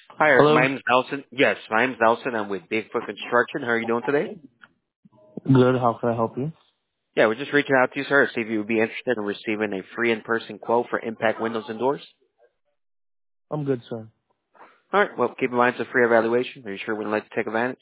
Hi, my Hello. name's Nelson. Yes, my name's Nelson. I'm with Bigfoot Construction. How are you doing today? Good. How can I help you? Yeah, we're just reaching out to you, sir, to see if you would be interested in receiving a free in-person quote for impact windows and doors. I'm good, sir. All right. Well, keep in mind it's a free evaluation. Are you sure we'd like to take advantage?